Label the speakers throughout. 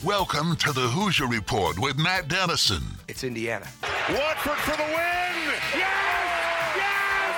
Speaker 1: Welcome to the Hoosier Report with Matt Dennison.
Speaker 2: It's Indiana.
Speaker 3: Watford for the win! Yes! Yes!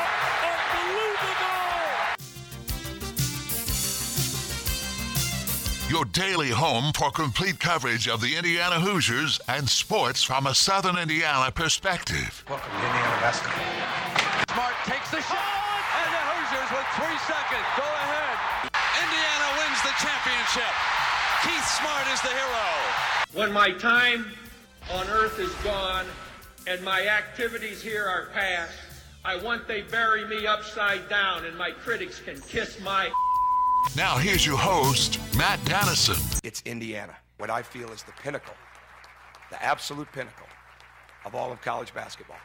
Speaker 3: Unbelievable!
Speaker 1: Your daily home for complete coverage of the Indiana Hoosiers and sports from a Southern Indiana perspective.
Speaker 2: Welcome to Indiana basketball.
Speaker 4: Smart takes the shot, and the Hoosiers with 3 seconds go ahead. Indiana wins the championship. Keith Smart is the hero.
Speaker 5: When my time on earth is gone and my activities here are past, I want they bury me upside down and my critics can kiss my...
Speaker 1: Now here's your host, Matt Dennison.
Speaker 2: It's Indiana, what I feel is the pinnacle, the absolute pinnacle of all of college basketball.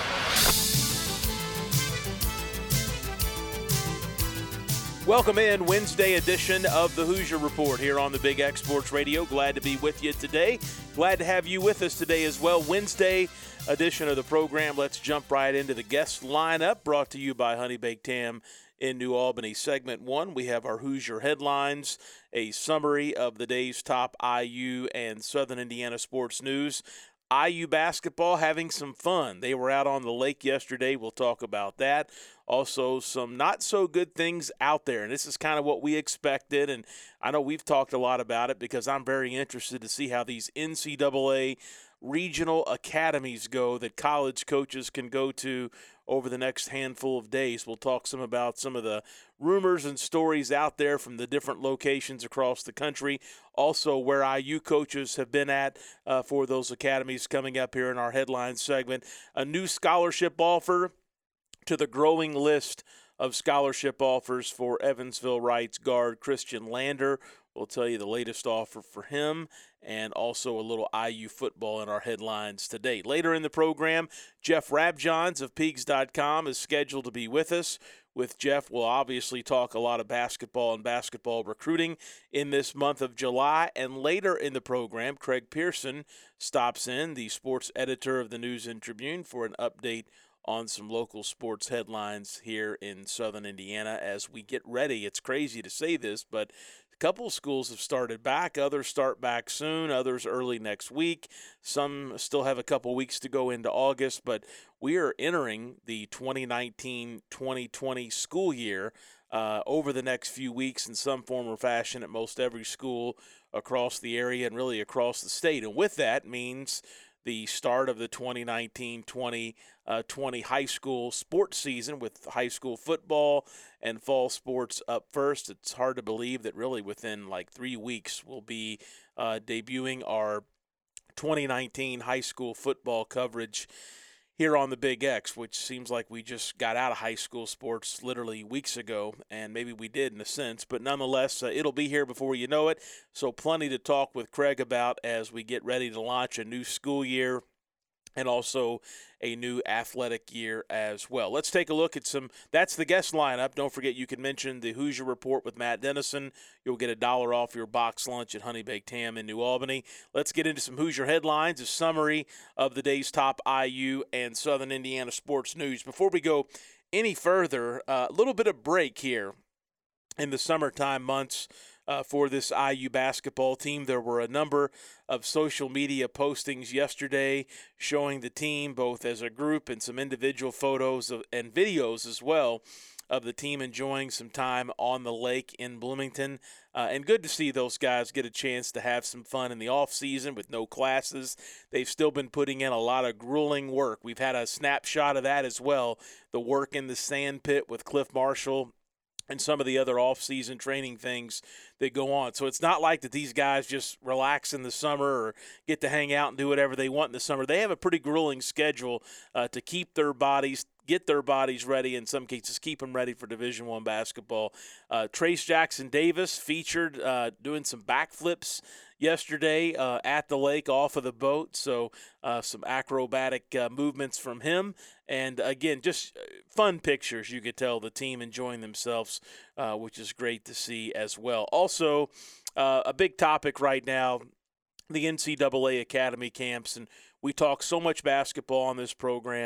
Speaker 6: Welcome in, Wednesday edition of the Hoosier Report here on the Big X Sports Radio. Glad to be with you today. Glad to have you with us today as well. Wednesday edition of the program. Let's jump right into the guest lineup brought to you by Honey Baked Ham in New Albany. Segment 1, we have our Hoosier headlines, a summary of the day's top IU and Southern Indiana sports news. IU basketball having some fun. They were out on the lake yesterday. We'll talk about that. Also, some not so good things out there, and this is kind of what we expected, and I know we've talked a lot about it because I'm very interested to see how these NCAA regional academies go that college coaches can go to over the next handful of days. We'll talk some about some of the rumors and stories out there from the different locations across the country. Also, where IU coaches have been at for those academies coming up here in our headline segment. A new scholarship offer to the growing list of scholarship offers for Evansville Reitz guard Christian Lander. We'll tell you the latest offer for him and also a little IU football in our headlines today. Later in the program, Jeff Rabjohns of Peegs.com is scheduled to be with us. With Jeff, we'll obviously talk a lot of basketball and basketball recruiting in this month of July. And later in the program, Craig Pearson stops in, the sports editor of the News and Tribune, for an update on some local sports headlines here in Southern Indiana as we get ready. It's crazy to say this, but a couple of schools have started back. Others start back soon, others early next week. Some still have a couple weeks to go into August, but we are entering the 2019-2020 school year over the next few weeks in some form or fashion at most every school across the area and really across the state. And with that means the start of the 2019-2020 high school sports season with high school football and fall sports up first. It's hard to believe that really within like 3 weeks we'll be debuting our 2019 high school football coverage here on the Big X, which seems like we just got out of high school sports literally weeks ago, and maybe we did in a sense, but nonetheless, it'll be here before you know it, so plenty to talk with Craig about as we get ready to launch a new school year and also a new athletic year as well. Let's take a look at that's the guest lineup. Don't forget you can mention the Hoosier Report with Matt Dennison. You'll get $1 off your box lunch at Honey Baked Ham in New Albany. Let's get into some Hoosier headlines, a summary of the day's top IU and Southern Indiana sports news. Before we go any further, a little bit of break here in the summertime months for this IU basketball team. There were a number of social media postings yesterday showing the team both as a group and some individual photos and videos as well of the team enjoying some time on the lake in Bloomington. And good to see those guys get a chance to have some fun in the off season with no classes. They've still been putting in a lot of grueling work. We've had a snapshot of that as well, the work in the sand pit with Cliff Marshall and some of the other off-season training things that go on. So it's not like that these guys just relax in the summer or get to hang out and do whatever they want in the summer. They have a pretty grueling schedule to keep their bodies, get their bodies ready, in some cases keep them ready for Division I basketball. Trace Jackson Davis featured doing some backflips yesterday at the lake off of the boat, so some acrobatic movements from him. And, again, just fun pictures. You could tell the team enjoying themselves, which is great to see as well. Also, a big topic right now, the NCAA Academy camps, and we talk so much basketball on this program,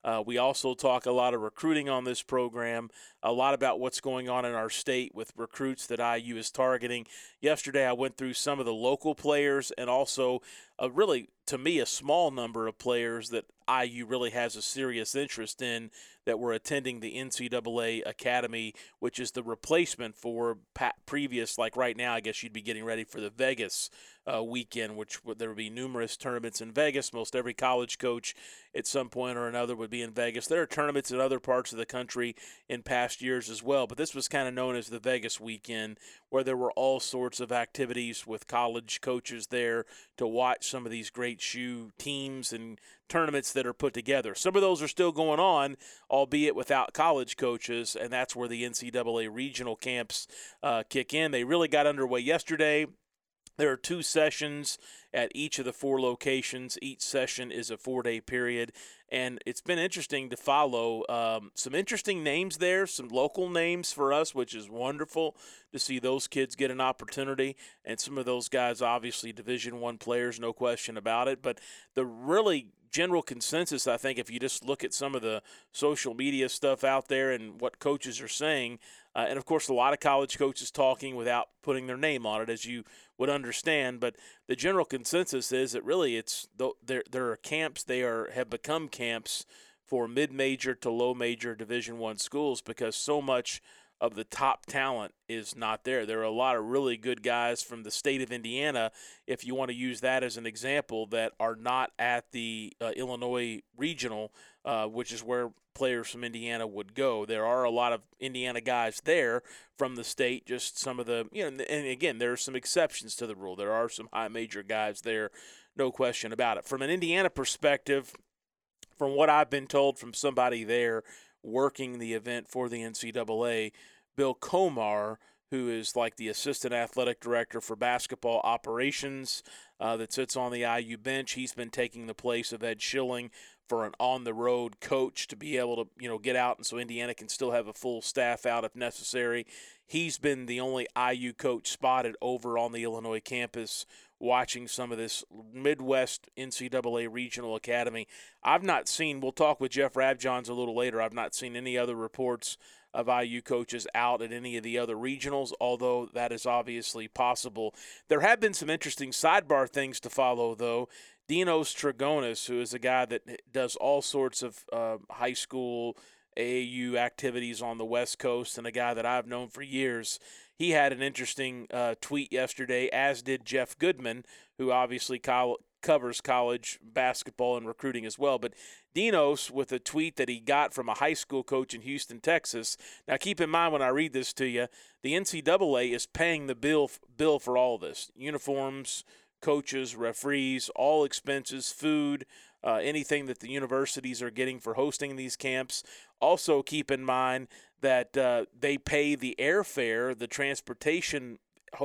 Speaker 6: We also talk a lot of recruiting on this program, a lot about what's going on in our state with recruits that IU is targeting. Yesterday I went through some of the local players and also really, to me, a small number of players that IU really has a serious interest in that were attending the NCAA Academy, which is the replacement for previous, like right now, I guess you'd be getting ready for the Vegas weekend, which there would be numerous tournaments in Vegas. Most every college coach at some point or another would be in Vegas. There are tournaments in other parts of the country in past years as well, but this was kind of known as the Vegas weekend, where there were all sorts of activities with college coaches there to watch some of these great shoe teams and tournaments that are put together. Some of those are still going on, albeit without college coaches, and that's where the NCAA regional camps kick in. They really got underway yesterday. There are 2 sessions at each of the 4 locations. Each session is a 4-day period, and it's been interesting to follow some interesting names there, some local names for us, which is wonderful to see those kids get an opportunity, and some of those guys obviously Division I players, no question about it, but the really general consensus, I think, if you just look at some of the social media stuff out there and what coaches are saying, and of course a lot of college coaches talking without putting their name on it, as you would understand, but the general consensus is that really there are camps, have become camps for mid-major to low-major Division I schools because so much of the top talent is not there. There are a lot of really good guys from the state of Indiana, if you want to use that as an example, that are not at the Illinois regional, which is where players from Indiana would go. There are a lot of Indiana guys there from the state, just some of the, and again, there are some exceptions to the rule. There are some high major guys there, no question about it. From an Indiana perspective, from what I've been told from somebody there working the event for the NCAA, Bill Comar, who is like the assistant athletic director for basketball operations that sits on the IU bench. He's been taking the place of Ed Schilling for an on-the-road coach to be able to, get out, and so Indiana can still have a full staff out if necessary. He's been the only IU coach spotted over on the Illinois campus watching some of this Midwest NCAA Regional Academy. I've not seen, we'll talk with Jeff Rabjohns a little later, I've not seen any other reports of IU coaches out at any of the other regionals, although that is obviously possible. There have been some interesting sidebar things to follow, though. Dinos Trigonis, who is a guy that does all sorts of high school AAU activities on the West Coast and a guy that I've known for years, he had an interesting tweet yesterday, as did Jeff Goodman, who obviously covers college basketball and recruiting as well. But Dinos, with a tweet that he got from a high school coach in Houston, Texas. Now, keep in mind when I read this to you, the NCAA is paying the bill for all this. Uniforms, coaches, referees, all expenses, food, anything that the universities are getting for hosting these camps. Also keep in mind that they pay the airfare, the transportation,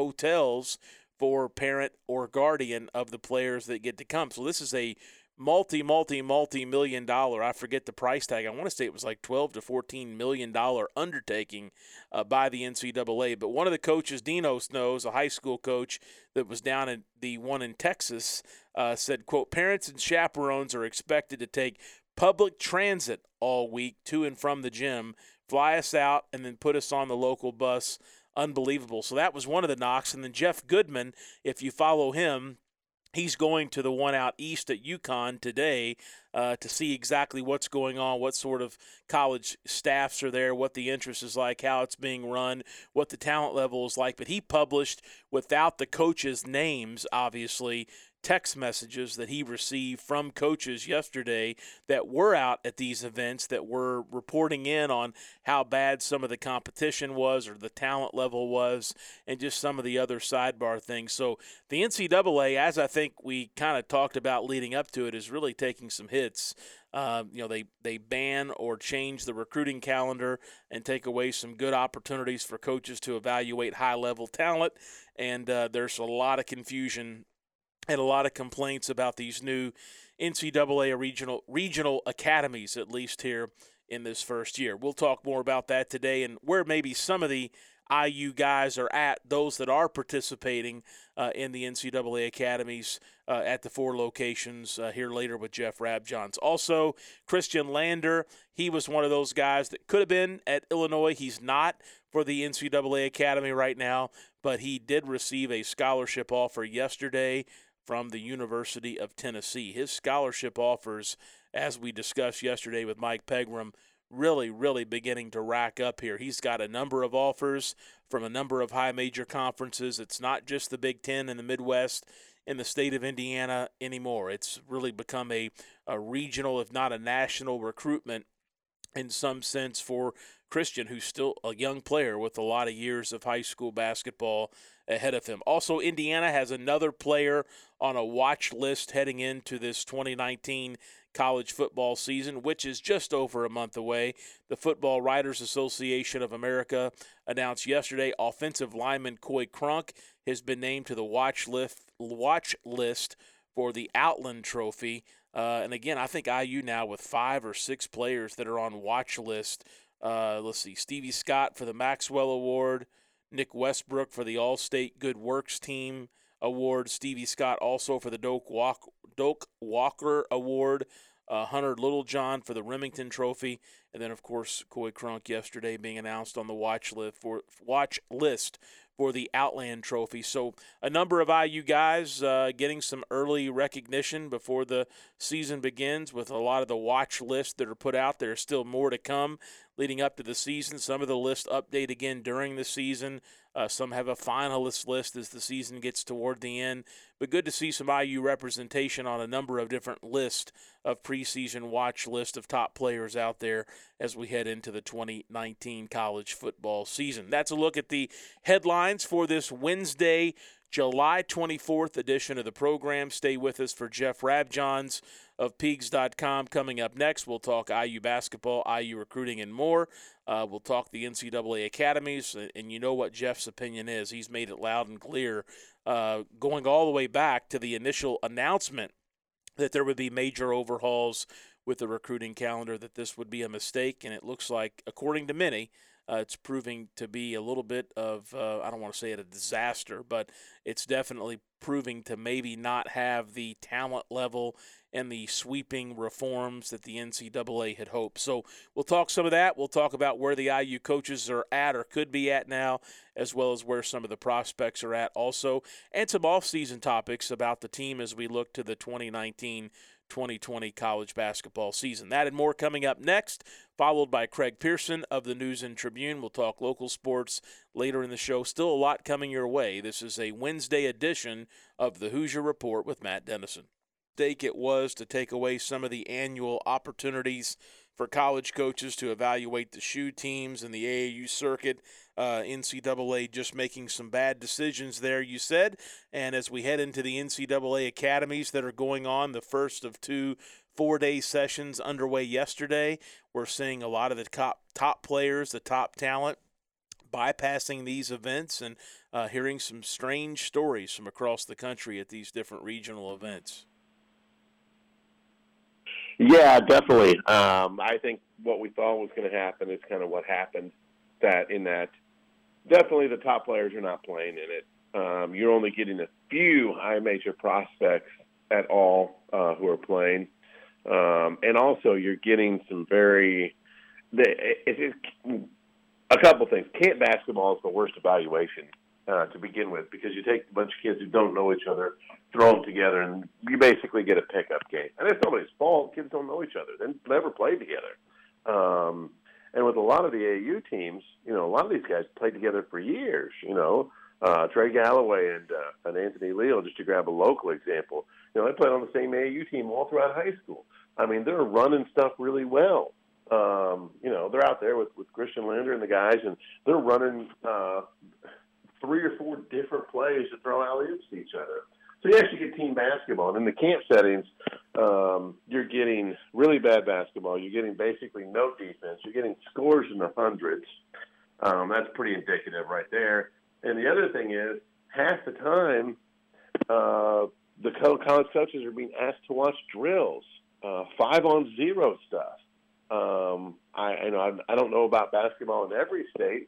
Speaker 6: hotels for parent or guardian of the players that get to come. So this is a multi-million dollar, I forget the price tag, I want to say it was like $12 to $14 million undertaking by the NCAA. But one of the coaches Dinos knows, a high school coach that was down at the one in Texas, said, quote, parents and chaperones are expected to take public transit all week to and from the gym, fly us out, and then put us on the local bus. Unbelievable. So that was one of the knocks. And then Jeff Goodman, if you follow him, he's going to the one out east at UConn today to see exactly what's going on, what sort of college staffs are there, what the interest is like, how it's being run, what the talent level is like. But he published, without the coaches' names, obviously, text messages that he received from coaches yesterday that were out at these events, that were reporting in on how bad some of the competition was or the talent level was, and just some of the other sidebar things. So the NCAA, as I think we kind of talked about leading up to it, is really taking some hits. They ban or change the recruiting calendar and take away some good opportunities for coaches to evaluate high-level talent, and there's a lot of confusion and a lot of complaints about these new NCAA regional academies, at least here in this first year. We'll talk more about that today and where maybe some of the IU guys are at, those that are participating in the NCAA academies at the 4 locations here later with Jeff Rabjohns. Also, Christian Lander, he was one of those guys that could have been at Illinois. He's not for the NCAA academy right now, but he did receive a scholarship offer yesterday from the University of Tennessee. His scholarship offers, as we discussed yesterday with Mike Pegram, really beginning to rack up here. He's got a number of offers from a number of high major conferences. It's not just the Big Ten and the Midwest in the state of Indiana anymore. It's really become a regional, if not a national recruitment in some sense for Christian, who's still a young player with a lot of years of high school basketball ahead of him. Also, Indiana has another player on a watch list heading into this 2019 college football season, which is just over a month away. The Football Writers Association of America announced yesterday offensive lineman Coy Crunk has been named to the watch list for the Outland Trophy. And again, I think IU now with 5 or 6 players that are on watch list. Let's see, Stevie Scott for the Maxwell Award, Nick Westbrook for the All-State Good Works Team Award, Stevie Scott also for the Doak Walker Award, Hunter Littlejohn for the Remington Trophy, and then, of course, Coy Crunk yesterday being announced on the watch list for the Outland Trophy. So a number of IU guys getting some early recognition before the season begins with a lot of the watch lists that are put out. There's still more to come leading up to the season. Some of the lists update again during the season. Some have a finalist list as the season gets toward the end. But good to see some IU representation on a number of different lists of preseason watch list of top players out there as we head into the 2019 college football season. That's a look at the headlines for this Wednesday, July 24th edition of the program. Stay with us for Jeff Rabjohns of Peegs.com. Coming up next, we'll talk IU basketball, IU recruiting, and more. We'll talk the NCAA academies, and you know what Jeff's opinion is. He's made it loud and clear, going all the way back to the initial announcement that there would be major overhauls with the recruiting calendar, that this would be a mistake, and it looks like, according to many, it's proving to be a little bit of, I don't want to say it a disaster, but it's definitely proving to maybe not have the talent level and the sweeping reforms that the NCAA had hoped. So we'll talk some of that. We'll talk about where the IU coaches are at or could be at now, as well as where some of the prospects are at also, and some off-season topics about the team as we look to the 2019-2020 college basketball season. That and more coming up next, followed by Craig Pearson of the News and Tribune. We'll talk local sports later in the show. Still a lot coming your way. This is a Wednesday edition of the Hoosier Report with Matt Dennison. Mistake it was to take away some of the annual opportunities for college coaches to evaluate the shoe teams and the AAU circuit. NCAA just making some bad decisions there, you said. And as we head into the NCAA academies that are going on, the first of 2 4-day sessions underway yesterday, we're seeing a lot of the top players, the top talent, bypassing these events and hearing some strange stories from across the country at these different regional events.
Speaker 7: Yeah, definitely. I think what we thought was going to happen is kind of what happened. That definitely the top players are not playing in it. You're only getting a few high major prospects at all who are playing, and also you're getting some a couple things. Camp basketball is the worst evaluation to begin with, because you take a bunch of kids who don't know each other, throw them together, and you basically get a pickup game. And it's nobody's fault. Kids don't know each other. They never played together. And with a lot of the AAU teams, a lot of these guys played together for years. Trey Galloway and Anthony Leal, just to grab a local example. They played on the same AAU team all throughout high school. I mean, they're running stuff really well. They're out there with Christian Lander and the guys, and they're running 3 or 4 different plays to throw alley-oops to each other. So you actually get team basketball. And in the camp settings, you're getting really bad basketball. You're getting basically no defense. You're getting scores in the hundreds. That's pretty indicative right there. And the other thing is, half the time, the college coaches are being asked to watch drills, 5-on-0 stuff. I don't know about basketball in every state,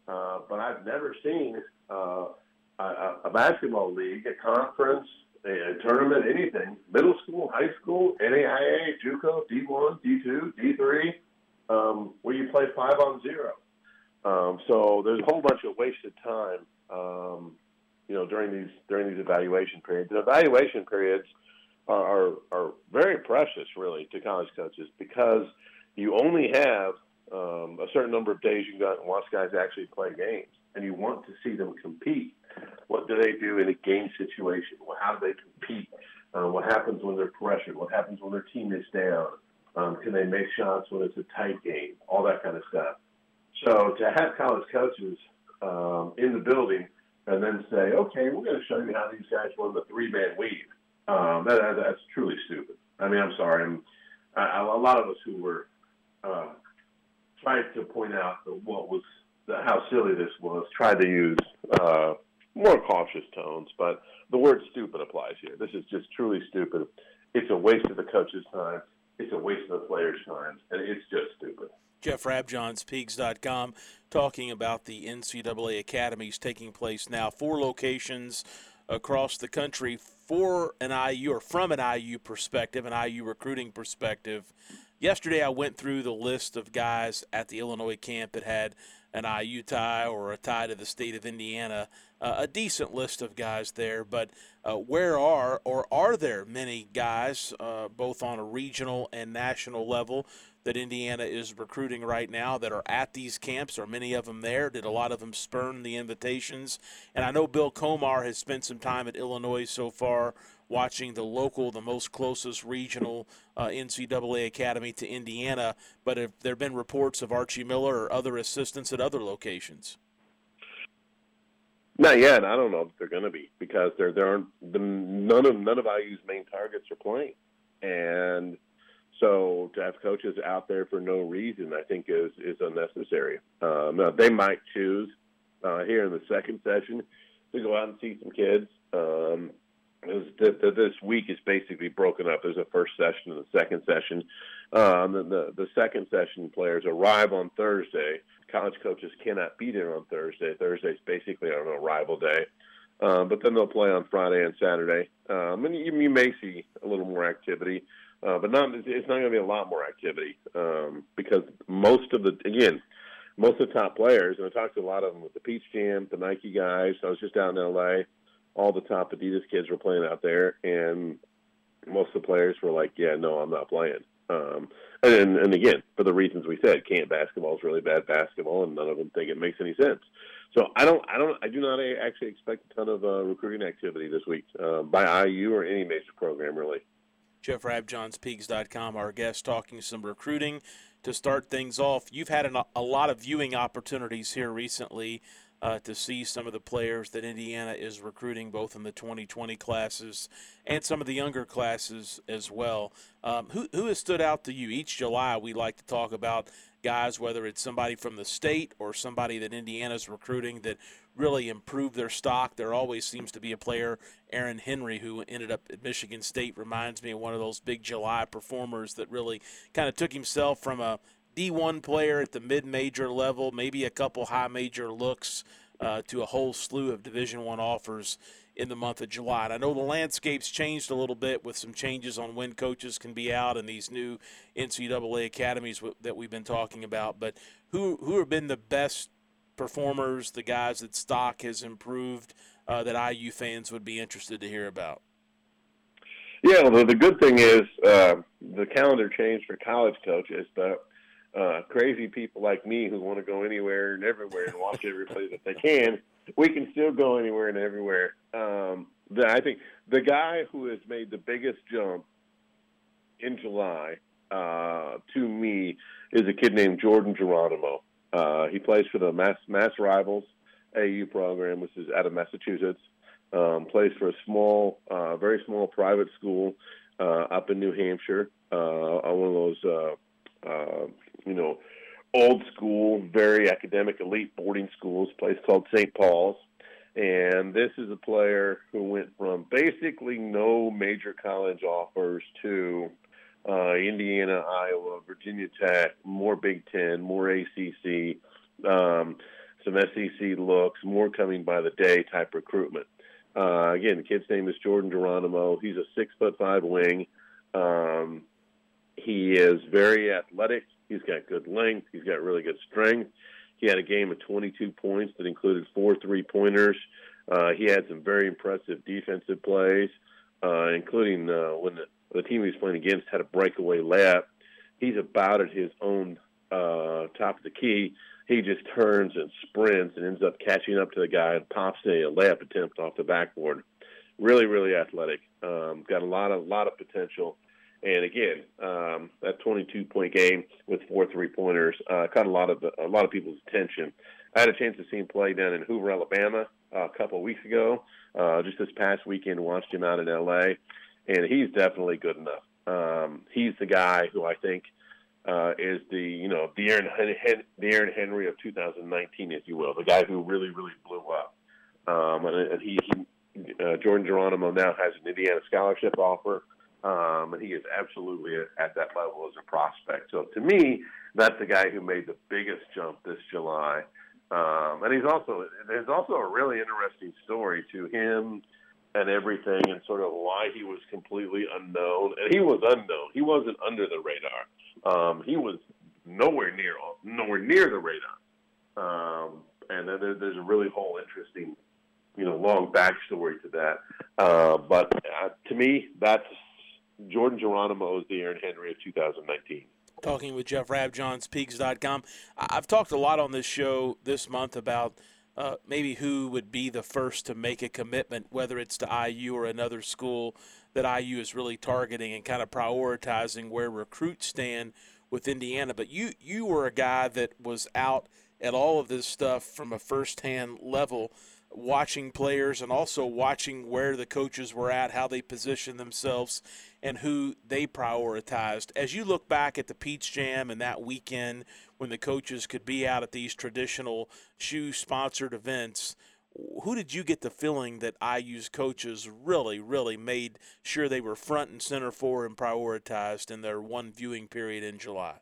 Speaker 7: but I've never seen a basketball league, a conference, a tournament, anything, middle school, high school, NAIA, JUCO, D1, D2, D3, where you play 5-on-0. So there's a whole bunch of wasted time, during these evaluation periods. And evaluation periods are very precious, really, to college coaches because you only have a certain number of days you can go out and watch guys actually play games, and you want to see them compete. What do they do in a game situation? How do they compete? What happens when they're pressured? What happens when their team is down? Can they make shots when it's a tight game? All that kind of stuff. So to have college coaches in the building and then say, okay, we're going to show you how these guys run the three-man weave, that's truly stupid. I mean, I'm sorry. A lot of us who were tried to point out how silly this was, tried to use more cautious tones, but the word stupid applies here. This is just truly stupid. It's a waste of the coach's time. It's a waste of the players' time, and it's just stupid.
Speaker 6: Jeff Rabjohns, Peegs.com, talking about the NCAA academies taking place now. 4 locations across the country for an IU, or from an IU perspective, an IU recruiting perspective. Yesterday I went through the list of guys at the Illinois camp that had an IU tie or a tie to the state of Indiana, a decent list of guys there. But are there many guys, both on a regional and national level, that Indiana is recruiting right now that are at these camps? Are many of them there? Did a lot of them spurn the invitations? And I know Bill Comar has spent some time at Illinois so far watching the most closest regional NCAA academy to Indiana, but have there been reports of Archie Miller or other assistants at other locations?
Speaker 7: Not yet. I don't know if they're going to be, because none of IU's main targets are playing. And so to have coaches out there for no reason, I think is unnecessary. Now they might choose here in the second session to go out and see some kids. This week is basically broken up. There's a first session and a second session. The second session players arrive on Thursday. College coaches cannot be there on Thursday. Thursday's basically an arrival day. But then they'll play on Friday and Saturday. And you may see a little more activity. But it's not going to be a lot more activity because most of the top players, and I talked to a lot of them with the Peach Jam, the Nike guys. I was just out in L.A., all the top Adidas kids were playing out there, and most of the players were like, yeah, no, I'm not playing. And again, for the reasons we said, camp basketball is really bad basketball, and none of them think it makes any sense. So I do not actually expect a ton of recruiting activity this week by IU or any major program, really.
Speaker 6: Jeff Rabjohns, Peegs.com, our guest, talking some recruiting to start things off. You've had a lot of viewing opportunities here recently to see some of the players that Indiana is recruiting, both in the 2020 classes and some of the younger classes as well. Who has stood out to you? Each July we like to talk about guys, whether it's somebody from the state or somebody that Indiana's recruiting that really improved their stock. There always seems to be a player, Aaron Henry, who ended up at Michigan State, reminds me of one of those big July performers that really kind of took himself from a D1 player at the mid-major level, maybe a couple high-major looks, to a whole slew of Division I offers in the month of July. And I know the landscape's changed a little bit with some changes on when coaches can be out and these new NCAA academies that we've been talking about. But who have been the best performers, the guys that stock has improved, that IU fans would be interested to hear about?
Speaker 7: Yeah, well, the good thing is the calendar changed for college coaches, but crazy people like me who want to go anywhere and everywhere and watch every play that they can, we can still go anywhere and everywhere. I think the guy who has made the biggest jump in July, to me, is a kid named Jordan Geronimo. He plays for the Mass Rivals AU program, which is out of Massachusetts. Plays for a very small private school up in New Hampshire, one of those old school, very academic, elite boarding schools, place called St. Paul's. And this is a player who went from basically no major college offers to Indiana, Iowa, Virginia Tech, more Big Ten, more ACC, some some SEC looks, more coming by the day type recruitment. Again, the kid's name is Jordan Geronimo. He's a 6'5" wing. He is very athletic. He's got good length. He's got really good strength. He had a game of 22 points that included 4 3-pointers. He had some very impressive defensive plays, including when the team he was playing against had a breakaway layup. He's about at his own top of the key. He just turns and sprints and ends up catching up to the guy and pops a layup attempt off the backboard. Really, really athletic. Got a lot of potential. And again, that 22-point game with 4 3-pointers caught a lot of people's attention. I had a chance to see him play down in Hoover, Alabama, a couple of weeks ago. Just this past weekend, watched him out in L.A., and he's definitely good enough. He's the guy who I think is the Aaron Henry of 2019, if you will, the guy who really, really blew up. And he Jordan Geronimo now has an Indiana scholarship offer. And he is absolutely at that level as a prospect. So to me, that's the guy who made the biggest jump this July. And there's also a really interesting story to him and everything, and sort of why he was completely unknown. And he was unknown. He wasn't under the radar. He was nowhere near the radar. And then there's a really whole interesting, long backstory to that. But to me, that's Jordan Geronimo is the Aaron Henry of 2019.
Speaker 6: Talking with Jeff Rabjohns, Peaks.com. I've talked a lot on this show this month about maybe who would be the first to make a commitment, whether it's to IU or another school that IU is really targeting and kind of prioritizing where recruits stand with Indiana. But you were a guy that was out at all of this stuff from a firsthand level, watching players and also watching where the coaches were at, how they positioned themselves, and who they prioritized. As you look back at the Peach Jam and that weekend when the coaches could be out at these traditional shoe-sponsored events, who did you get the feeling that IU's coaches really, really made sure they were front and center for and prioritized in their one viewing period in July?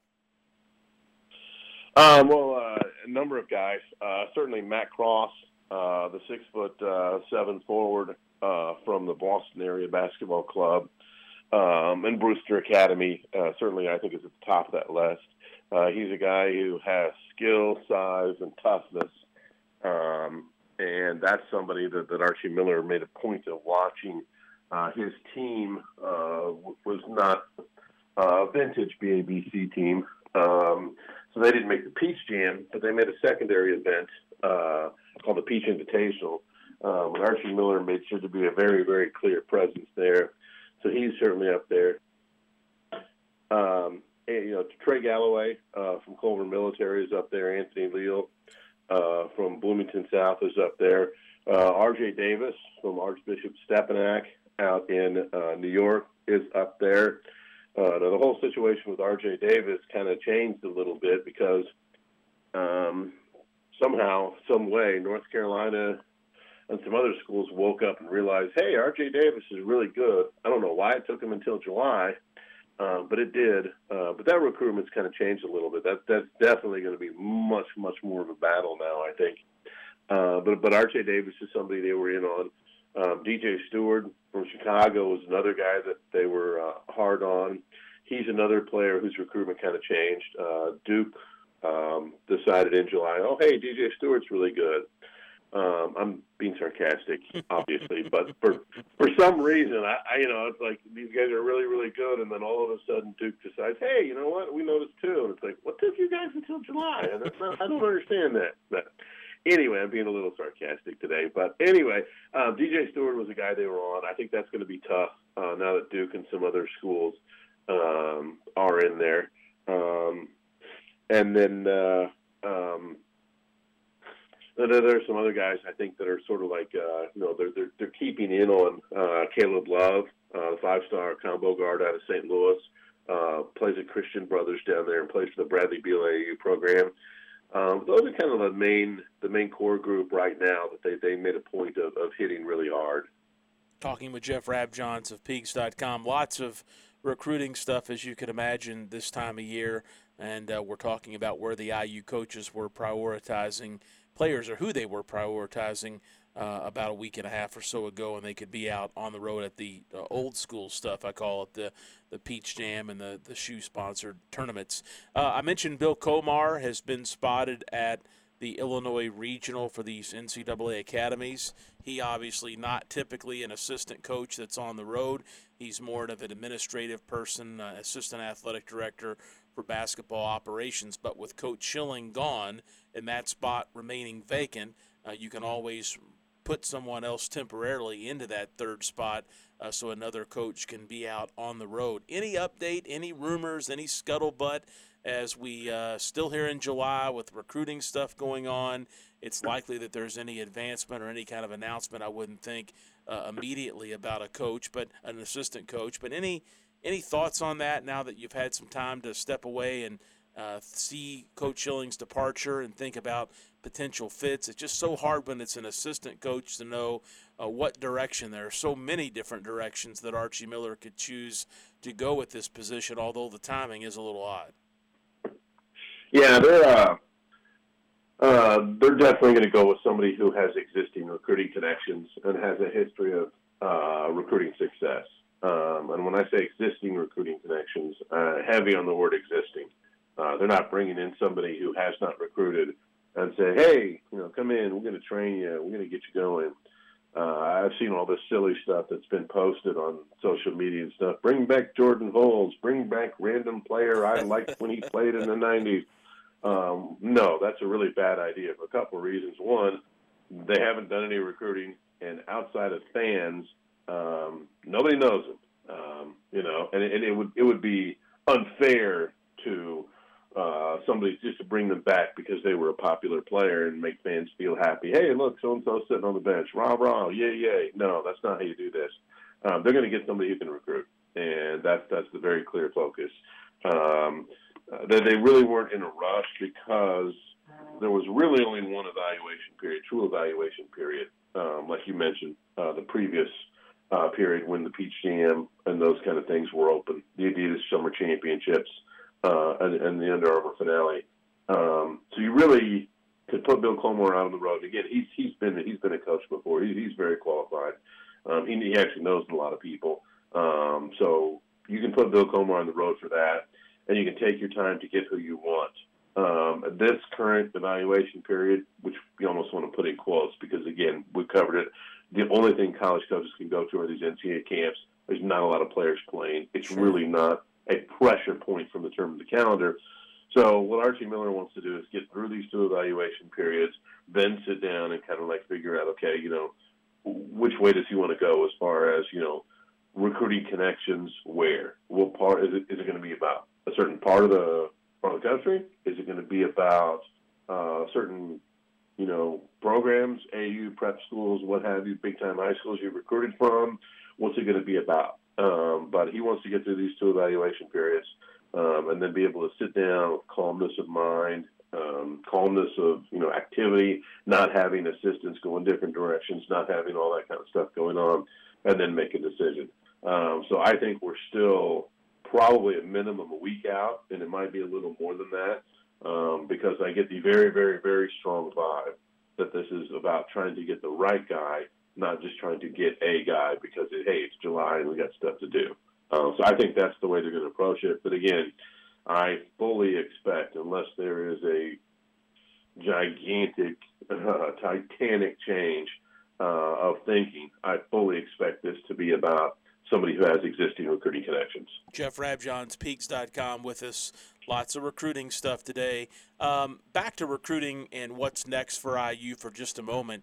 Speaker 7: A number of guys. Certainly Matt Cross, the 6'7" forward from the Boston area basketball club, and Brewster Academy. Certainly, I think is at the top of that list. He's a guy who has skill, size, and toughness, and that's somebody that Archie Miller made a point of watching. His team was not a vintage BABC team, so they didn't make the Peach Jam, but they made a secondary event called the Peach Invitational. And Archie Miller made sure to be a very, very clear presence there. So he's certainly up there. And, Trey Galloway from Culver Military is up there. Anthony Leal from Bloomington South is up there. R.J. Davis from Archbishop Stepinac out in New York is up there. Now the whole situation with R.J. Davis kind of changed a little bit because somehow, some way, North Carolina and some other schools woke up and realized, hey, R.J. Davis is really good. I don't know why it took him until July, but it did. But that recruitment's kind of changed a little bit. That's definitely going to be much, much more of a battle now, I think. But R.J. Davis is somebody they were in on. DJ Stewart from Chicago was another guy that they were hard on. He's another player whose recruitment kind of changed. Duke decided in July, oh, hey, DJ Stewart's really good. I'm being sarcastic, obviously, but for some reason, it's like these guys are really, really good, and then all of a sudden Duke decides, hey, you know what, we noticed too, and it's like, what took you guys until July? And I don't understand that. But anyway, I'm being a little sarcastic today, but anyway, DJ Stewart was a guy they were on. I think that's going to be tough now that Duke and some other schools are in there. And then there's some other guys I think that are sort of like they're keeping in on Caleb Love, the 5-star combo guard out of St. Louis, plays at Christian Brothers down there and plays for the Bradley Beal AAU program. Those are kind of the main core group right now that they made a point of hitting really hard.
Speaker 6: Talking with Jeff Rabjohns of Peaks.com. Lots of recruiting stuff, as you can imagine, this time of year, and we're talking about where the IU coaches were prioritizing players or who they were prioritizing about a week and a half or so ago, and they could be out on the road at the old school stuff. I call it the Peach Jam and the shoe-sponsored tournaments. I mentioned Bill Komar has been spotted at the Illinois Regional for these NCAA academies. He obviously not typically an assistant coach that's on the road. He's more of an administrative person, assistant athletic director for basketball operations. But with Coach Schilling gone and that spot remaining vacant, you can always put someone else temporarily into that third spot so another coach can be out on the road. Any update, any rumors, any scuttlebutt as we still here in July with recruiting stuff going on? It's likely that there's any advancement or any kind of announcement, I wouldn't think, immediately about a coach, but an assistant coach. But any thoughts on that now that you've had some time to step away and see Coach Schilling's departure and think about potential fits? It's just so hard when it's an assistant coach to know what direction. There are so many different directions that Archie Miller could choose to go with this position, although the timing is a little odd.
Speaker 7: Yeah, they're definitely going to go with somebody who has existing recruiting connections and has a history of recruiting success. And when I say existing recruiting connections, heavy on the word existing. They're not bringing in somebody who has not recruited and say, hey, come in, we're going to train you, we're going to get you going. I've seen all this silly stuff that's been posted on social media and stuff. Bring back Jordan Voles, bring back random player I liked when he played in the 90s. No, that's a really bad idea for a couple of reasons. One, they haven't done any recruiting, and outside of fans, nobody knows them. And it would be unfair to somebody just to bring them back because they were a popular player and make fans feel happy. Hey, look, so-and-so sitting on the bench. Rah, rah, yay, yay. No, that's not how you do this. They're going to get somebody who can recruit, and that's the very clear focus. They really weren't in a rush because there was really only one true evaluation period, like you mentioned, the previous period when the Peach Jam and those kind of things were open, the Adidas Summer Championships, and the Under Armour finale. So you really could put Bill Komar out on the road. Again, he's been a coach before. He's very qualified. He actually knows a lot of people. So you can put Bill Komar on the road for that, and you can take your time to get who you want. This current evaluation period, which you almost want to put in quotes because, again, we covered it, the only thing college coaches can go to are these NCAA camps. There's not a lot of players playing. It's really not a pressure point from the term of the calendar. So what Archie Miller wants to do is get through these two evaluation periods, then sit down and kind of figure out, okay, which way does he want to go as far as, recruiting connections where? What part is it going to be about? A certain part of the country? Is it going to be about certain, programs, AU, prep schools, what have you, big-time high schools you recruited from? What's it going to be about? But he wants to get through these two evaluation periods and then be able to sit down with calmness of mind, calmness of, activity, not having assistants go in different directions, not having all that kind of stuff going on, and then make a decision. So I think we're still probably at minimum a week out, and it might be a little more than that because I get the very, very, very strong vibe that this is about trying to get the right guy, not just trying to get a guy because, it's July and we got stuff to do. So I think that's the way they're going to approach it. But, again, I fully expect, unless there is a gigantic, titanic change of thinking, I fully expect this to be about somebody who has existing recruiting connections.
Speaker 6: Jeff Rabjohns, Peaks.com with us. Lots of recruiting stuff today. Back to recruiting and what's next for IU for just a moment.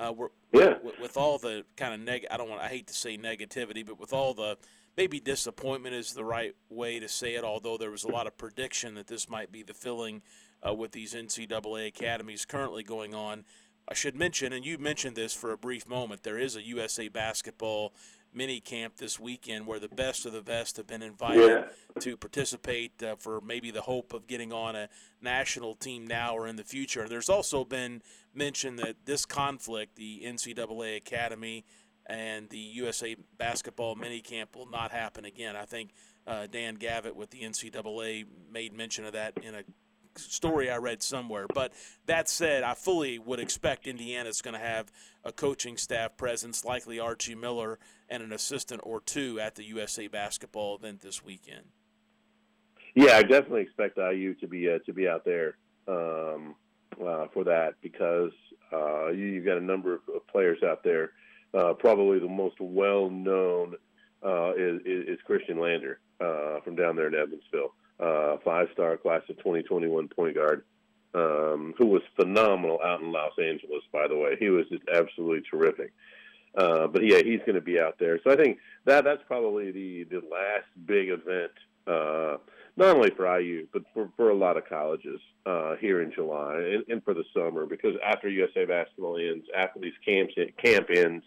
Speaker 6: With all the kind of I hate to say negativity, but with all the maybe disappointment is the right way to say it, although there was a lot of prediction that this might be the filling with these NCAA academies currently going on. I should mention, and you mentioned this for a brief moment, there is a USA Basketball mini camp this weekend where the best of the best have been invited to participate for maybe the hope of getting on a national team now or in the future. And there's also been mention that this conflict, the NCAA Academy and the USA Basketball mini camp, will not happen again. I think Dan Gavitt with the NCAA made mention of that in a story I read somewhere. But that said, I fully would expect Indiana's going to have a coaching staff presence, likely Archie Miller and an assistant or two at the USA basketball event this weekend.
Speaker 7: Yeah, I definitely expect IU to be out there for that because you've got a number of players out there. Probably the most well-known is Christian Lander from down there in Evansville, 5-star class of 2021 point guard, who was phenomenal out in Los Angeles, by the way. He was just absolutely terrific. But, yeah, he's going to be out there. So I think that's probably the last big event, not only for IU, but for a lot of colleges here in July and for the summer, because after USA basketball ends, after these camps end,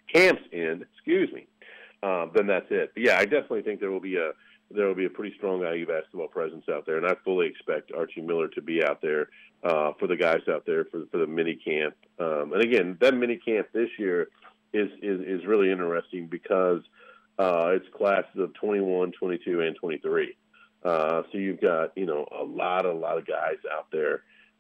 Speaker 7: then that's it. But yeah, I definitely think there will be a pretty strong IU basketball presence out there, and I fully expect Archie Miller to be out there for the guys out there for the mini camp. And again, that mini camp this year is really interesting because it's classes of 21, 22, and 23. So you've got a lot of guys out there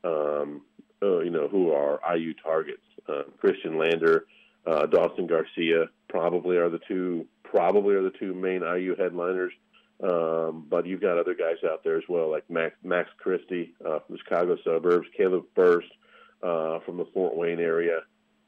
Speaker 7: who are IU targets. Christian Lander, Dawson Garcia probably are the two main IU headliners. But you've got other guys out there as well, like Max Christie from the Chicago suburbs, Caleb Burst from the Fort Wayne area,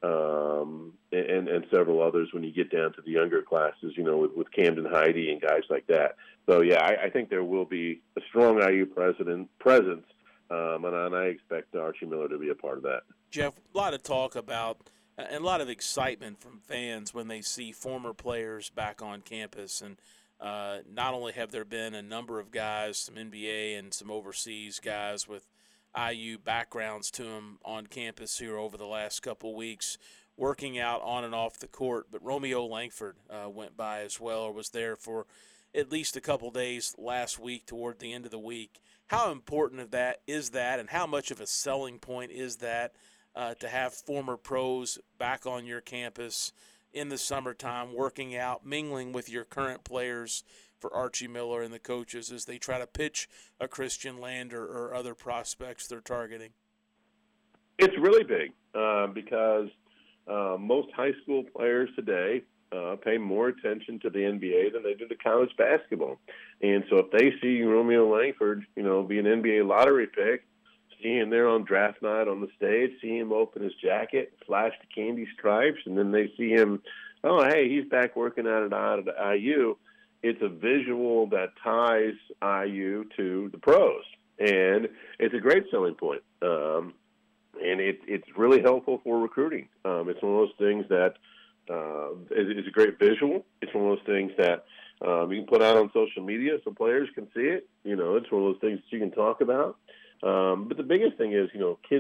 Speaker 7: and several others when you get down to the younger classes, with Camden Heide and guys like that. So, yeah, I think there will be a strong IU presence, and I expect Archie Miller to be a part of that.
Speaker 6: Jeff, a lot of talk about and a lot of excitement from fans when they see former players back on campus. And not only have there been a number of guys, some NBA and some overseas guys with IU backgrounds to them on campus here over the last couple weeks, working out on and off the court, but Romeo Langford went by as well, or was there for at least a couple days last week toward the end of the week. How important of that is that, and how much of a selling point is that to have former pros back on your campus in the summertime, working out, mingling with your current players for Archie Miller and the coaches as they try to pitch a Christian Lander or other prospects they're targeting?
Speaker 7: It's really big because most high school players today pay more attention to the NBA than they do to college basketball. And so if they see Romeo Langford, be an NBA lottery pick, see him there on draft night on the stage, see him open his jacket, flash the candy stripes, and then they see him, oh, hey, he's back working out at IU. It's a visual that ties IU to the pros, and it's a great selling point. And it's really helpful for recruiting. It's one of those things that is a great visual. It's one of those things that you can put out on social media so players can see it. It's one of those things that you can talk about. But the biggest thing is,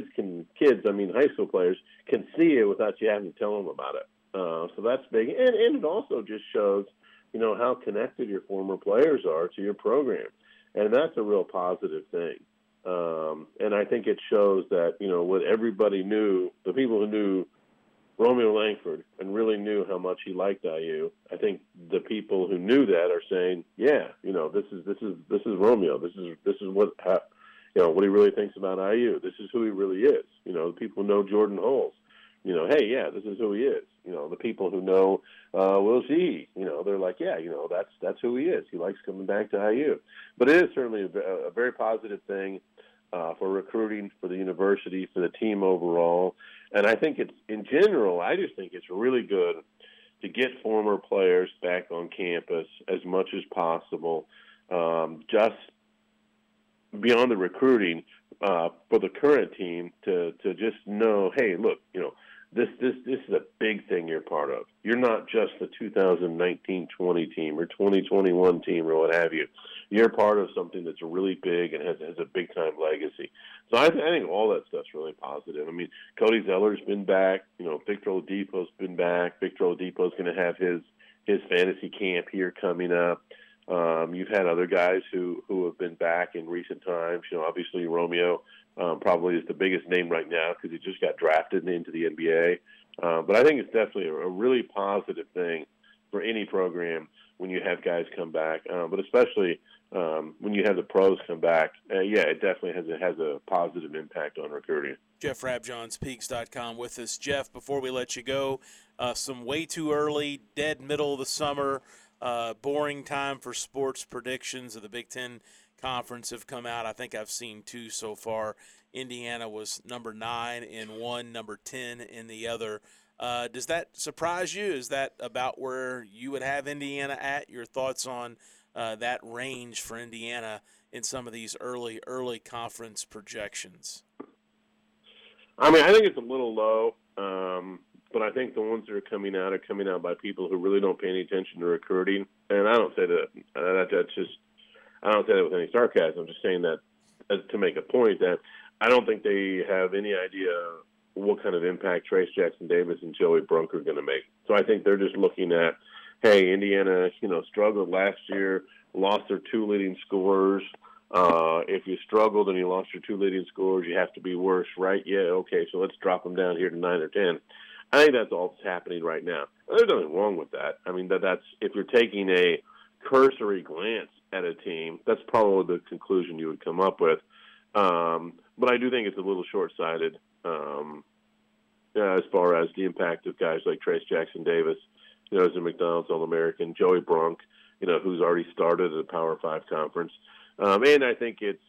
Speaker 7: high school players can see it without you having to tell them about it. So that's big. And it also just shows, how connected your former players are to your program. And that's a real positive thing. And I think it shows that, what everybody knew, the people who knew Romeo Langford and really knew how much he liked IU, I think the people who knew that are saying, yeah, this is Romeo. This is what what he really thinks about IU. This is who he really is. The people who know Jordan Hulse, hey, yeah, this is who he is. The people who know Will Sheehy, they're like, yeah, that's who he is. He likes coming back to IU. But it is certainly a very positive thing for recruiting, for the university, for the team overall. And I think in general, I just think it's really good to get former players back on campus as much as possible, just beyond the recruiting for the current team to just know, hey, look, this is a big thing you're part of. You're not just the 2019-20 team or 2021 team or what have you. You're part of something that's really big and has a big-time legacy. So I think all that stuff's really positive. I mean, Cody Zeller's been back. Victor Oladipo's been back. Victor Oladipo's going to have his fantasy camp here coming up. You've had other guys who have been back in recent times. Obviously Romeo probably is the biggest name right now because he just got drafted into the NBA. But I think it's definitely a really positive thing for any program when you have guys come back, but especially when you have the pros come back, it definitely has a positive impact on recruiting.
Speaker 6: Jeff Rabjohns, Peaks.com with us. Jeff, before we let you go, some way too early, dead middle of the summer, boring time for sports predictions of the Big Ten Conference have come out. I think I've seen 2 so far. Indiana was number 9 in one, number 10 in the other. Does that surprise you? Is that about where you would have Indiana at? Your thoughts on that range for Indiana in some of these early conference projections?
Speaker 7: I mean, I think it's a little low, but I think the ones that are coming out by people who really don't pay any attention to recruiting. And I don't say that. I don't say that with any sarcasm. I'm just saying that to make a point that I don't think they have any idea what kind of impact Trace Jackson Davis and Joey Brunk are going to make. So I think they're just looking at, hey, Indiana, struggled last year, lost their 2 leading scorers. If you struggled and you lost your 2 leading scorers, you have to be worse, right? Yeah, okay, so let's drop them down here to 9 or 10. I think that's all that's happening right now. There's nothing wrong with that. I mean, that's if you're taking a cursory glance at a team, that's probably the conclusion you would come up with. But I do think it's a little short-sighted as far as the impact of guys like Trace Jackson Davis, as a McDonald's All-American, Joey Brunk, who's already started at a Power 5 conference. And I think it's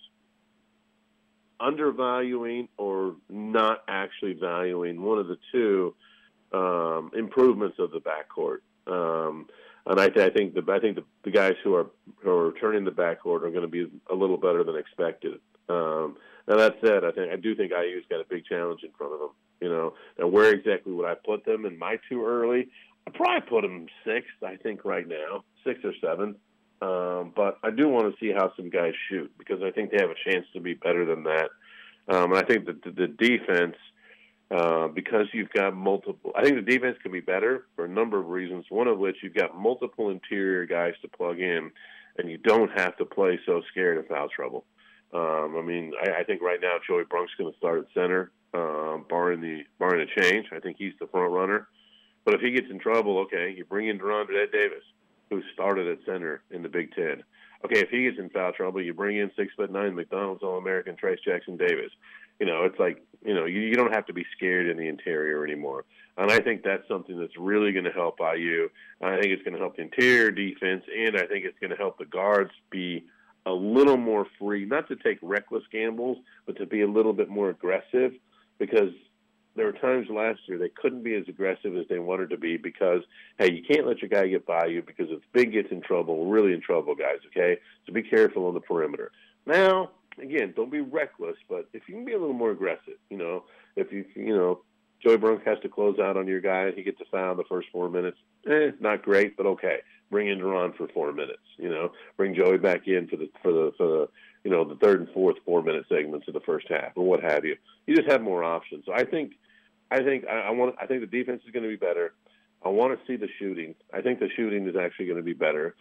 Speaker 7: undervaluing or not actually valuing one of the 2 improvements of the backcourt. And I think the guys who are returning the backcourt are going to be a little better than expected. Now that said, I do think IU's got a big challenge in front of them. Now where exactly would I put them? Am I too early? I'd probably put them 6th, I think, right now, 6th or 7th. But I do want to see how some guys shoot because I think they have a chance to be better than that. And I think that the defense, because you've got multiple – I think the defense can be better for a number of reasons, one of which you've got multiple interior guys to plug in, and you don't have to play so scared of foul trouble. I think right now Joey Brunk's going to start at center, barring a change. I think he's the front runner. But if he gets in trouble, okay, you bring in DeRondre Davis, who started at center in the Big Ten. Okay, if he gets in foul trouble, you bring in 6'9" McDonald's All-American Trace Jackson Davis. It's like, you don't have to be scared in the interior anymore. And I think that's something that's really going to help IU. I think it's going to help the interior defense, and I think it's going to help the guards be a little more free, not to take reckless gambles, but to be a little bit more aggressive, because there were times last year they couldn't be as aggressive as they wanted to be because, hey, you can't let your guy get by you because if Big gets in trouble, we're really in trouble, guys, okay? So be careful on the perimeter. Now, again, don't be reckless, but if you can be a little more aggressive, if Joey Brunk has to close out on your guy, he gets a foul in the first 4 minutes, not great, but okay. Bring in Deron for 4 minutes, bring Joey back in for the the 3rd and 4th 4-minute segments of the first half or what have you. You just have more options. So I think the defense is going to be better. I want to see the shooting. I think the shooting is actually going to be better.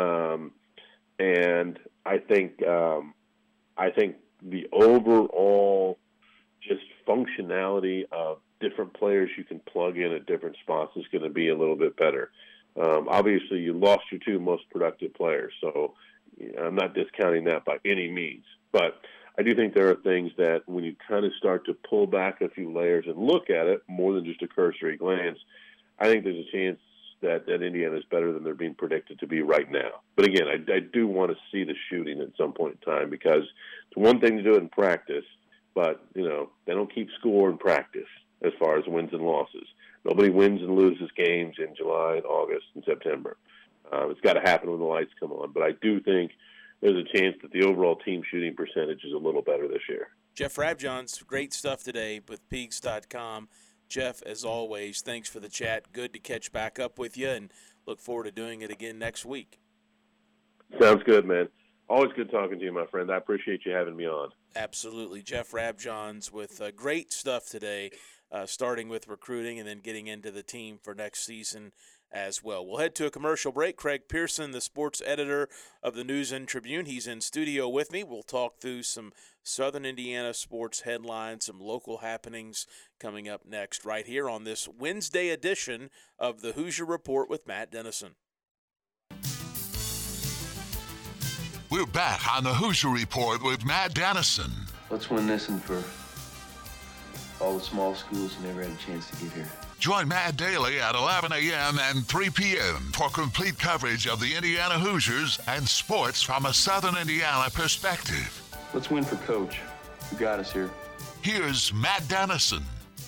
Speaker 7: And I think the overall just functionality of different players you can plug in at different spots is going to be a little bit better. Obviously, you lost your 2 most productive players, so I'm not discounting that by any means. But I do think there are things that when you kind of start to pull back a few layers and look at it more than just a cursory glance, I think there's a chance that Indiana is better than they're being predicted to be right now. But again, I do want to see the shooting at some point in time because it's one thing to do it in practice, but, they don't keep score in practice as far as wins and losses. Nobody wins and loses games in July and August and September. It's got to happen when the lights come on. But I do think there's a chance that the overall team shooting percentage is a little better this year.
Speaker 6: Jeff Rabjohns, great stuff today with Peaks.com. Jeff, as always, thanks for the chat. Good to catch back up with you, and look forward to doing it again next week.
Speaker 7: Sounds good, man. Always good talking to you, my friend. I appreciate you having me on.
Speaker 6: Absolutely. Jeff Rabjohns with great stuff today, starting with recruiting and then getting into the team for next season as well. We'll head to a commercial break. Craig Pearson, the sports editor of the News and Tribune, he's in studio with me. We'll talk through some Southern Indiana sports headlines, some local happenings coming up next right here on this Wednesday edition of the Hoosier Report with Matt Dennison.
Speaker 1: We're back on the Hoosier Report with Matt Dennison.
Speaker 8: Let's win this one for all the small schools who never had a chance to get here.
Speaker 1: Join Matt daily at 11 a.m. and 3 p.m. for complete coverage of the Indiana Hoosiers and sports from a Southern Indiana perspective.
Speaker 8: Let's win for Coach, who got us here.
Speaker 1: Here's Matt Dennison.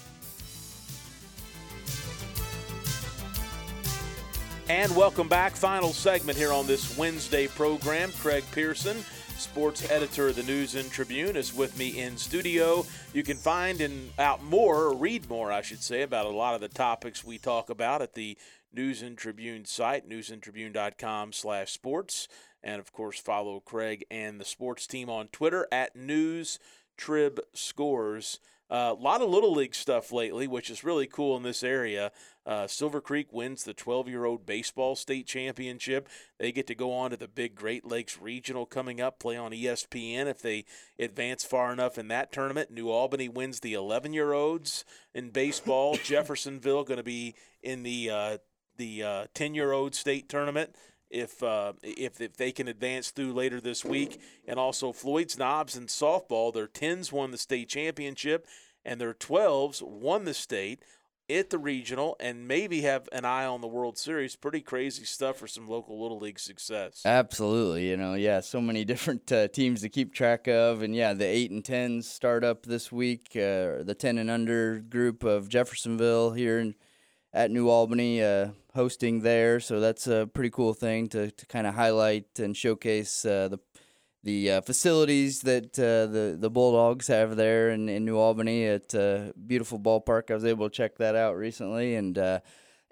Speaker 6: And welcome back. Final segment here on this Wednesday program. Craig Pearson, sports editor of the News and Tribune, is with me in studio. You can find out more, or read more, I should say, about a lot of the topics we talk about at the News and Tribune site, newsandtribune.com/sports. And, of course, follow Craig and the sports team on Twitter at NewsTribScores. A lot of Little League stuff lately, which is really cool in this area. Silver Creek wins the 12-year-old baseball state championship. They get to go on to the big Great Lakes Regional coming up, play on ESPN if they advance far enough in that tournament. New Albany wins the 11-year-olds in baseball. Jeffersonville going to be in the 10-year-old state tournament if they can advance through later this week. And also Floyd's Knobs in softball, their 10s won the state championship, and their 12s won the state at the regional, and maybe have an eye on the World Series. Pretty crazy stuff for some local Little League success.
Speaker 9: Absolutely. So many different teams to keep track of. And, the 8 and 10s start up this week. The 10 and under group of Jeffersonville here at New Albany hosting there. So that's a pretty cool thing to kind of highlight and showcase the facilities that the Bulldogs have there in New Albany at beautiful ballpark. I was able to check that out recently. And the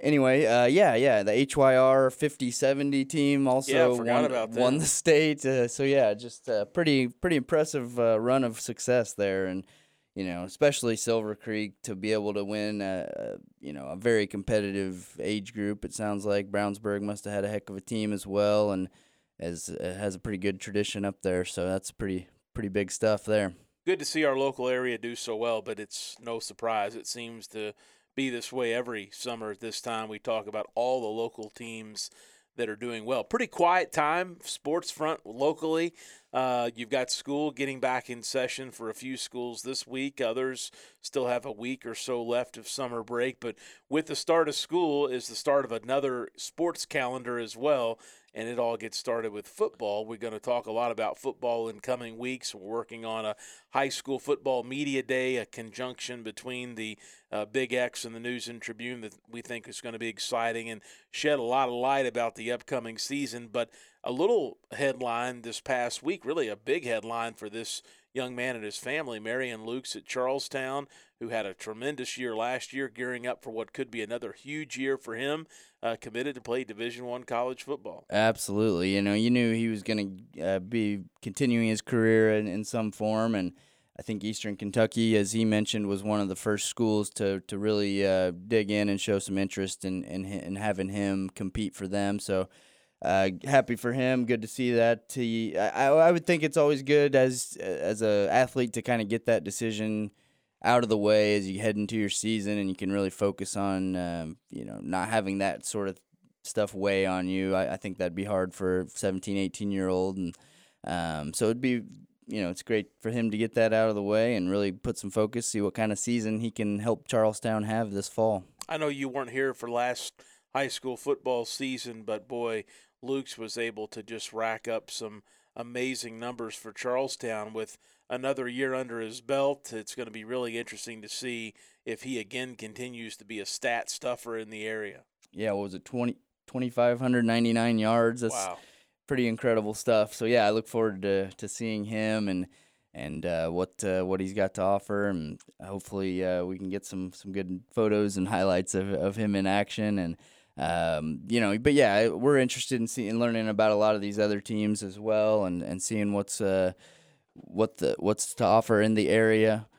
Speaker 9: HYR 50-70 team also won the state. Just a pretty impressive run of success there. And, especially Silver Creek to be able to win, a very competitive age group. It sounds like Brownsburg must have had a heck of a team as well, and has a pretty good tradition up there, so that's pretty big stuff there.
Speaker 6: Good to see our local area do so well, but it's no surprise. It seems to be this way every summer at this time. We talk about all the local teams that are doing well. Pretty quiet time, sports front locally. You've got school getting back in session for a few schools this week. Others still have a week or so left of summer break. But with the start of school is the start of another sports calendar as well, and it all gets started with football. We're going to talk a lot about football in coming weeks. We're working on a high school football media day, a conjunction between the Big X and the News and Tribune that we think is going to be exciting and shed a lot of light about the upcoming season. But a little headline this past week, really a big headline for this young man and his family, Marion Lukes at Charlestown, who had a tremendous year last year, gearing up for what could be another huge year for him, committed to play Division I college football.
Speaker 9: Absolutely. You knew he was going to be continuing his career in some form, and I think Eastern Kentucky, as he mentioned, was one of the first schools to really dig in and show some interest in having him compete for them. So happy for him. Good to see that. I would think it's always good as an athlete to kind of get that decision out of the way as you head into your season, and you can really focus on not having that sort of stuff weigh on you. I think that'd be hard for 17, 18-year-old, and so it'd be it's great for him to get that out of the way and really put some focus, see what kind of season he can help Charlestown have this fall.
Speaker 6: I know you weren't here for last high school football season, but boy, Lukes was able to just rack up some amazing numbers for Charlestown with another year under his belt. It's going to be really interesting to see if he again continues to be a stat stuffer in the area. Yeah,
Speaker 9: what was it, 2,599 yards? That's wow. Pretty incredible stuff. So, I look forward to seeing him and what he's got to offer, and hopefully we can get some good photos and highlights of him in action. And we're interested in learning about a lot of these other teams as well, and seeing what's to offer in the area.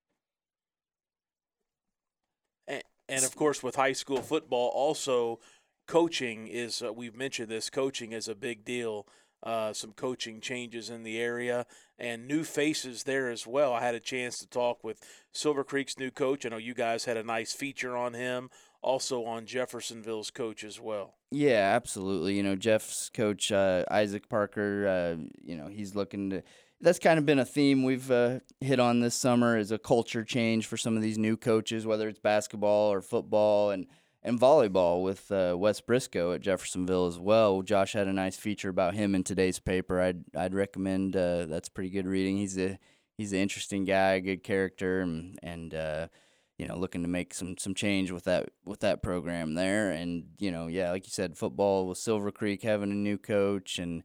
Speaker 6: And of course, with high school football, also coaching is we've mentioned this. Coaching is a big deal. Some coaching changes in the area and new faces there as well. I had a chance to talk with Silver Creek's new coach. I know you guys had a nice feature on him also on Jeffersonville's coach as well.
Speaker 9: Yeah, absolutely. Jeff's coach, Isaac Parker, he's looking to – that's kind of been a theme we've hit on this summer, is a culture change for some of these new coaches, whether it's basketball or football and volleyball with Wes Briscoe at Jeffersonville as well. Josh had a nice feature about him in today's paper. I'd recommend. That's pretty good reading. He's an interesting guy, good character, and looking to make some change with that program there. And like you said, football with Silver Creek having a new coach, and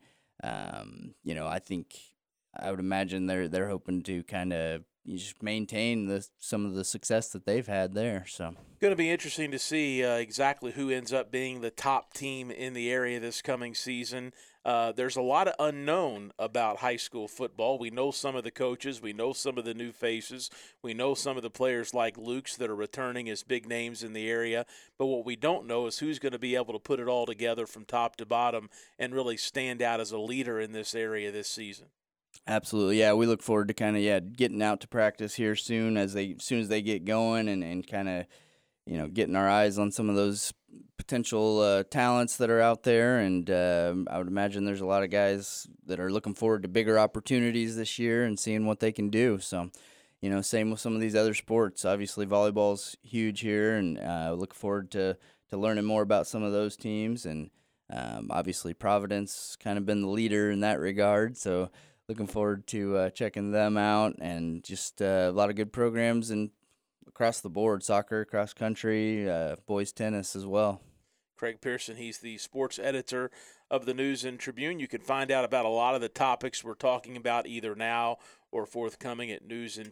Speaker 9: I would imagine they're hoping to kind of just maintain some of the success that they've had there. So
Speaker 6: going to be interesting to see exactly who ends up being the top team in the area this coming season. There's a lot of unknown about high school football. We know some of the coaches. We know some of the new faces. We know some of the players like Luke's that are returning as big names in the area. But what we don't know is who's going to be able to put it all together from top to bottom and really stand out as a leader in this area this season.
Speaker 9: Absolutely, yeah. We look forward to kind of getting out to practice here soon as they get going and kind of getting our eyes on some of those potential talents that are out there. And I would imagine there's a lot of guys that are looking forward to bigger opportunities this year and seeing what they can do. So, same with some of these other sports. Obviously, volleyball's huge here, and look forward to learning more about some of those teams. And obviously, Providence kind of been the leader in that regard. So, looking forward to checking them out, and just a lot of good programs and across the board, soccer, cross country, boys tennis as well.
Speaker 6: Craig Pearson, he's the sports editor of the News and Tribune. You can find out about a lot of the topics we're talking about either now or forthcoming at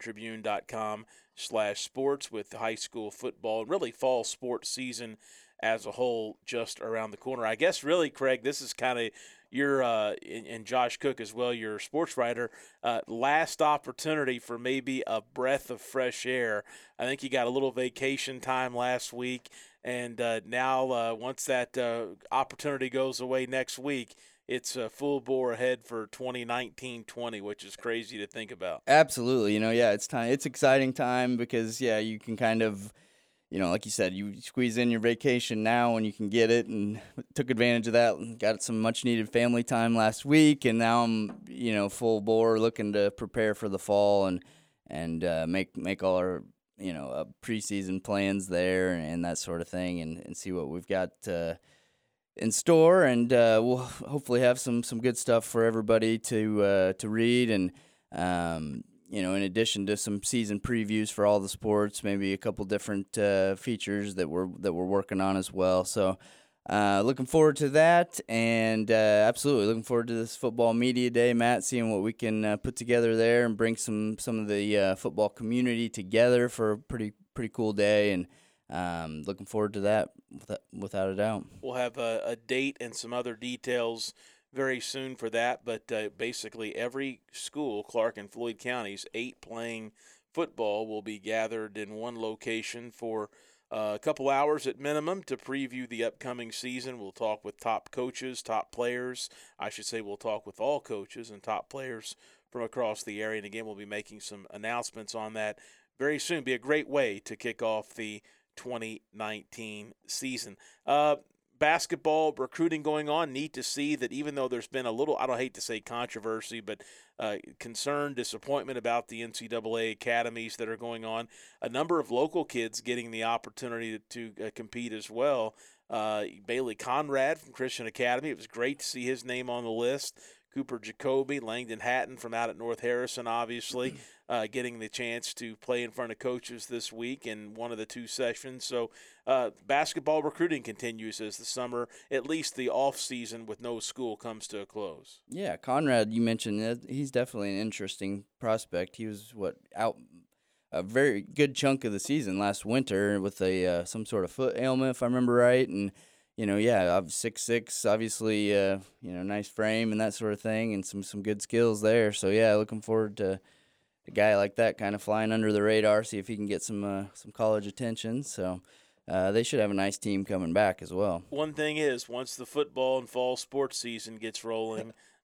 Speaker 6: newsandtribune.com/sports with high school football and really fall sports season as a whole just around the corner. I guess really, Craig, this is kind of your and Josh Cook as well, your sports writer, last opportunity for maybe a breath of fresh air. I think you got a little vacation time last week, and now once that opportunity goes away next week, it's full bore ahead for 2019-20, which is crazy to think about.
Speaker 9: Absolutely. It's time. It's exciting time because, you can kind of, like you said, you squeeze in your vacation now when you can get it, and took advantage of that and got some much-needed family time last week, and now I'm, full bore looking to prepare for the fall and make all our, preseason plans there and that sort of thing, and see what we've got in store, and we'll hopefully have some good stuff for everybody to read, and in addition to some season previews for all the sports, maybe a couple different features that we're working on as well. So looking forward to that, and absolutely looking forward to this football media day, Matt, seeing what we can put together there and bring some of the football community together for a pretty cool day, and looking forward to that without a doubt.
Speaker 6: We'll have a date and some other details very soon for that, but basically every school, Clark and Floyd counties, 8 playing football, will be gathered in one location for a couple hours at minimum to preview the upcoming season. We'll talk with top coaches, top players. I should say we'll talk with all coaches and top players from across the area. And again, we'll be making some announcements on that very soon. Be a great way to kick off the 2019 season. Basketball recruiting going on. Neat to see that even though there's been a little, I don't hate to say controversy, but concern, disappointment about the NCAA academies that are going on, a number of local kids getting the opportunity to compete as well. Bailey Conrad from Christian Academy, it was great to see his name on the list. Cooper Jacoby, Langdon Hatton from out at North Harrison, obviously, getting the chance to play in front of coaches this week in one of the 2 sessions. So basketball recruiting continues as the summer, at least the off season with no school, comes to a close.
Speaker 9: Yeah, Conrad, you mentioned, he's definitely an interesting prospect. He was out a very good chunk of the season last winter with some sort of foot ailment, if I remember right, and I'm 6'6", obviously, nice frame and that sort of thing, and some good skills there. So looking forward to a guy like that kind of flying under the radar, see if he can get some college attention. So they should have a nice team coming back as well.
Speaker 6: One thing is, once the football and fall sports season gets rolling,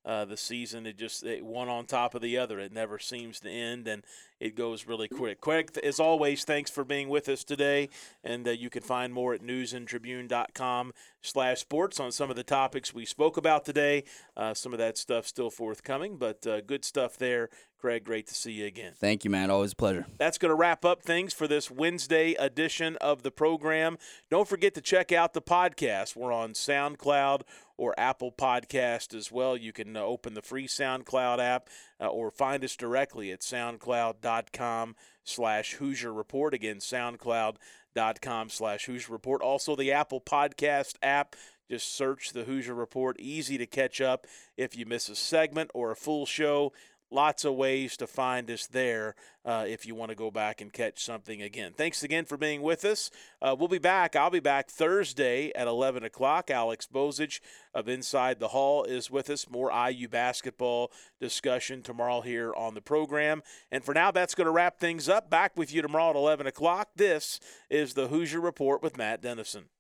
Speaker 6: the season. One on top of the other. It never seems to end, and it goes really quick. Craig, as always, thanks for being with us today, and you can find more at newsandtribune.com/sports on some of the topics we spoke about today. Some of that stuff still forthcoming, but good stuff there. Craig, great to see you again.
Speaker 9: Thank you, Matt. Always a pleasure.
Speaker 6: That's going to wrap up things for this Wednesday edition of the program. Don't forget to check out the podcast. We're on SoundCloud or Apple Podcast as well. You can open the free SoundCloud app or find us directly at soundcloud.com/Hoosier Report. Again, soundcloud.com/Hoosier Report. Also, the Apple Podcast app. Just search the Hoosier Report. Easy to catch up if you miss a segment or a full show. Lots of ways to find us there if you want to go back and catch something again. Thanks again for being with us. We'll be back. I'll be back Thursday at 11 o'clock. Alex Bozich of Inside the Hall is with us. More IU basketball discussion tomorrow here on the program. And for now, that's going to wrap things up. Back with you tomorrow at 11 o'clock. This is the Hoosier Report with Matt Dennison.